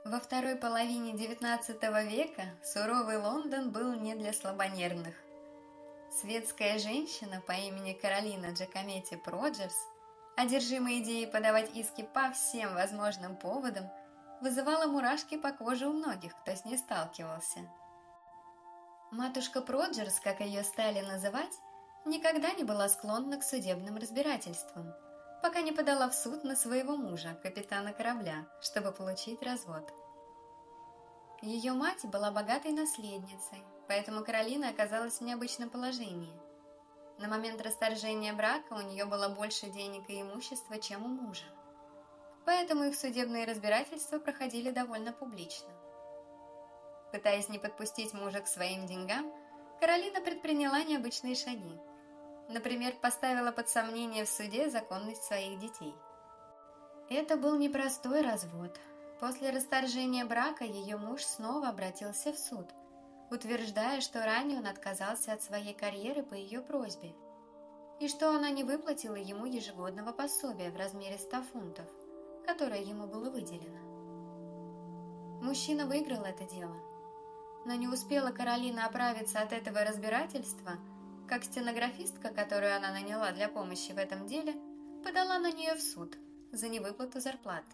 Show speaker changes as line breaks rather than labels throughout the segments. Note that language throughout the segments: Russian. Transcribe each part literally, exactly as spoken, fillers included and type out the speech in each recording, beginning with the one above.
Во второй половине девятнадцатого века суровый Лондон был не для слабонервных. Светская женщина по имени Каролина Джакометти Проджерс, одержимая идеей подавать иски по всем возможным поводам, вызывала мурашки по коже у многих, кто с ней сталкивался. Матушка Проджерс, как ее стали называть, никогда не была склонна к судебным разбирательствам, пока не подала в суд на своего мужа, капитана корабля, чтобы получить развод. Ее мать была богатой наследницей, поэтому Каролина оказалась в необычном положении. На момент расторжения брака у нее было больше денег и имущества, чем у мужа. Поэтому их судебные разбирательства проходили довольно публично. Пытаясь не подпустить мужа к своим деньгам, Каролина предприняла необычные шаги. Например, поставила под сомнение в суде законность своих детей. Это был непростой развод. После расторжения брака ее муж снова обратился в суд, утверждая, что ранее он отказался от своей карьеры по ее просьбе, и что она не выплатила ему ежегодного пособия в размере ста фунтов, которое ему было выделено. Мужчина выиграл это дело, но не успела Каролина оправиться от этого разбирательства, как стенографистка, которую она наняла для помощи в этом деле, подала на нее в суд за невыплату зарплаты.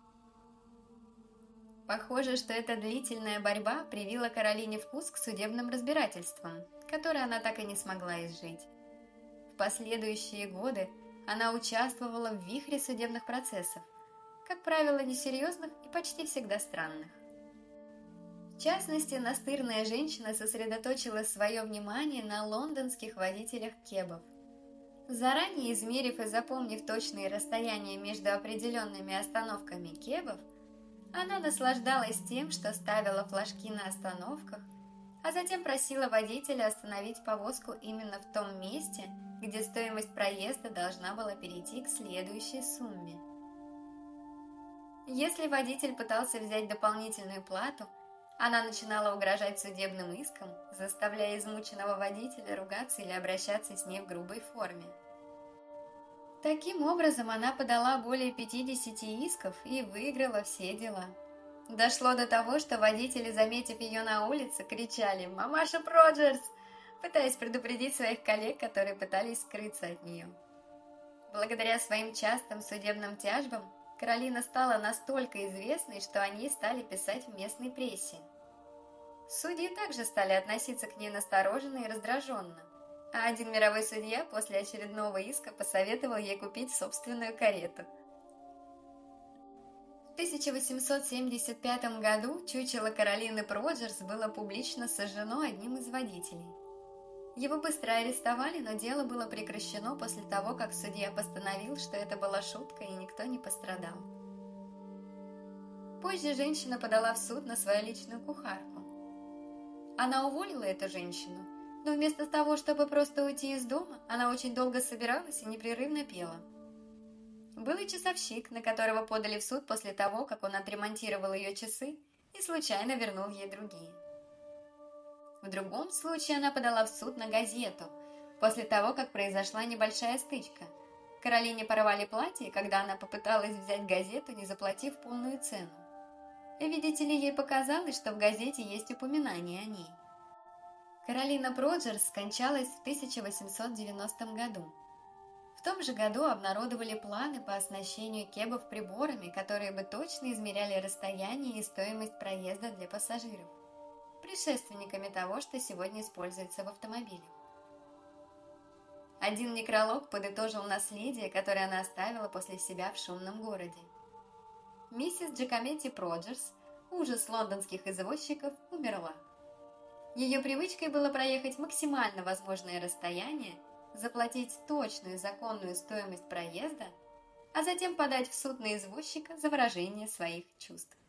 Похоже, что эта длительная борьба привила Каролине вкус к судебным разбирательствам, которые она так и не смогла изжить. В последующие годы она участвовала в вихре судебных процессов, как правило, несерьезных и почти всегда странных. В частности, настырная женщина сосредоточила свое внимание на лондонских водителях кебов. Заранее измерив и запомнив точные расстояния между определенными остановками кебов, она наслаждалась тем, что ставила флажки на остановках, а затем просила водителя остановить повозку именно в том месте, где стоимость проезда должна была перейти к следующей сумме. Если водитель пытался взять дополнительную плату, она начинала угрожать судебным иском, заставляя измученного водителя ругаться или обращаться с ней в грубой форме. Таким образом, она подала более пятидесяти исков и выиграла все дела. Дошло до того, что водители, заметив ее на улице, кричали «Мамаша Проджерс!», пытаясь предупредить своих коллег, которые пытались скрыться от нее. Благодаря своим частым судебным тяжбам, Каролина стала настолько известной, что о ней стали писать в местной прессе. Судьи также стали относиться к ней настороженно и раздраженно, а один мировой судья после очередного иска посоветовал ей купить собственную карету. В тысяча восемьсот семьдесят пятом году чучело Каролины Проджерс было публично сожжено одним из водителей. Его быстро арестовали, но дело было прекращено после того, как судья постановил, что это была шутка и никто не пострадал. Позже женщина подала в суд на свою личную кухарку. Она уволила эту женщину, но вместо того, чтобы просто уйти из дома, она очень долго собиралась и непрерывно пела. Был и часовщик, на которого подали в суд после того, как он отремонтировал ее часы и случайно вернул ей другие. В другом случае она подала в суд на газету, после того, как произошла небольшая стычка. Каролине порвали платье, когда она попыталась взять газету, не заплатив полную цену. И, видите ли, ей показалось, что в газете есть упоминание о ней. Каролина Проджерс скончалась в тысяча восемьсот девяностом году. В том же году обнародовали планы по оснащению кебов приборами, которые бы точно измеряли расстояние и стоимость проезда для пассажиров, предшественниками того, что сегодня используется в автомобиле. Один некролог подытожил наследие, которое она оставила после себя в шумном городе. Миссис Джакометти Проджерс, ужас лондонских извозчиков, умерла. Ее привычкой было проехать максимально возможное расстояние, заплатить точную законную стоимость проезда, а затем подать в суд на извозчика за выражение своих чувств.